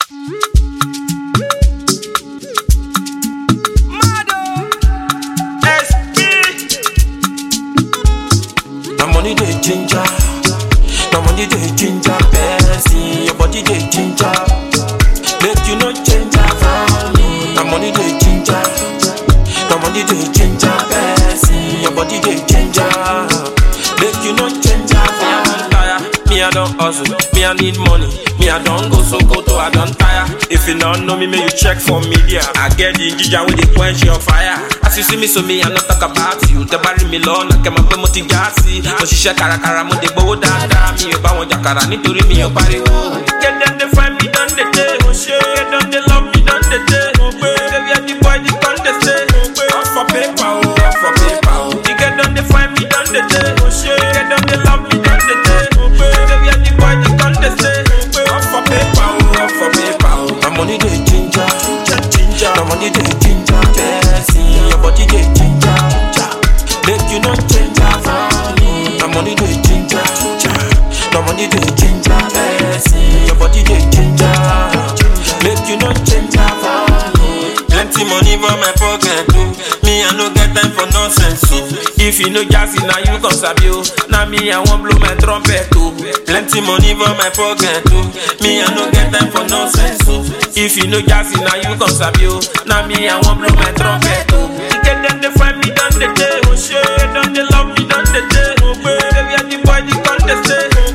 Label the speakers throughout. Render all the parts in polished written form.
Speaker 1: Money they ginger, no money they ginger, person. Your body they ginger, make you no change for me. No money they ginger, no money they ginger, person. Your body they ginger, make you no change for me. Me I don't hustle, me I need money. Me I don't go so go to I don't tire. If you don't know me, may you check for media. I get the ginger with the quench your fire. As you see me, so me I not talk about you. The bury me long, I came up with motivasi. But she share karakara, mo de bow dada. Me you bow jakara, nitori me you party. Get them they find me done the day. Get them they love me done the day. Baby I the boy the contest. Off for paper, off for paper. You get them they find me done the day. Get them they love me done the day. Baby I the boy the contest. Off for paper, off for paper. My money they ginger, ginger. My money they ginger, person. Your body they ginger, make you not change for me. My money they ginger, my money they ginger, person. Your body they ginger, make you not change for me. Plenty money for my pocket too. Me I no get time for nonsense too. If you know jazzy now you can sabi you. Now me I won't blow my trumpet too. Plenty money for my pocket too. Me I no get time for nonsense too. If you know jazzy now you can sabi you. Now me I won't blow my trumpet too. You get them they find me done the day. Get them they love me done the day. Baby I the boy the contest.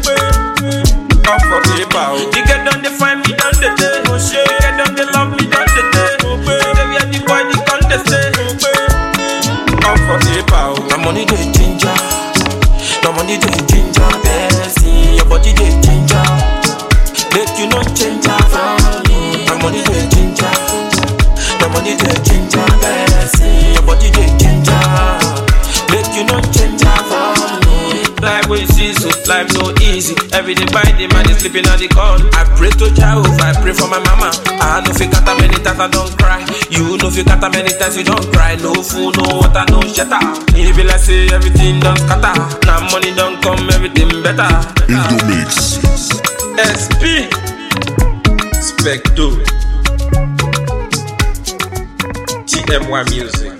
Speaker 1: Off for paper. You get them they find me done the day. Get them they love me done the day. Baby I the boy the contest. Off for paper. My money they ginger. No money they ginger, person. Your body they ginger, make you not change for me. My money they ginger, no money they ginger, person. Your body they ginger, make you not change for me. Life we see so life no easy. Every day by day man is sleeping on the corner. I pray to Jehovah, I pray for my mama. I know if you got many times I don't cry. You know if you got many times you don't cry. No food, no water, no shelter. It be like say everything done scatter. Now money don't come, everything better.
Speaker 2: Indo Mix.
Speaker 1: SP Specto TMY Music.